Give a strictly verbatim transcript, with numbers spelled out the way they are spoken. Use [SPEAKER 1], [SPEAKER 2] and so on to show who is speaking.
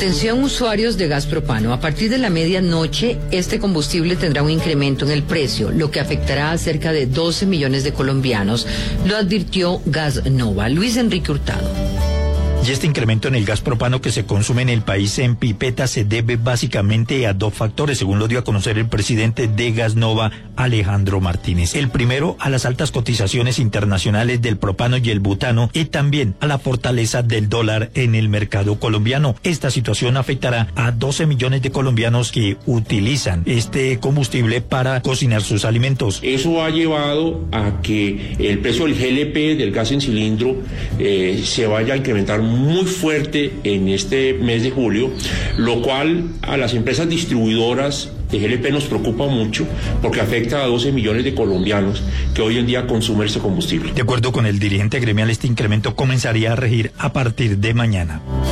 [SPEAKER 1] Atención usuarios de gas propano, a partir de la medianoche este combustible tendrá un incremento en el precio, lo que afectará a cerca de doce millones de colombianos, lo advirtió Gas Nova. Luis Enrique Hurtado.
[SPEAKER 2] Y este incremento en el gas propano que se consume en el país en pipeta se debe básicamente a dos factores, según lo dio a conocer el presidente de Gas Nova, Alejandro Martínez. El primero, a las altas cotizaciones internacionales del propano y el butano, y también a la fortaleza del dólar en el mercado colombiano. Esta situación afectará a doce millones de colombianos que utilizan este combustible para cocinar sus alimentos.
[SPEAKER 3] Eso ha llevado a que el precio del G L P, del gas en cilindro, eh, se vaya a incrementar muy fuerte en este mes de julio, lo cual a las empresas distribuidoras de G L P nos preocupa mucho porque afecta a doce millones de colombianos que hoy en día consumen ese combustible.
[SPEAKER 2] De acuerdo con el dirigente gremial, este incremento comenzaría a regir a partir de mañana.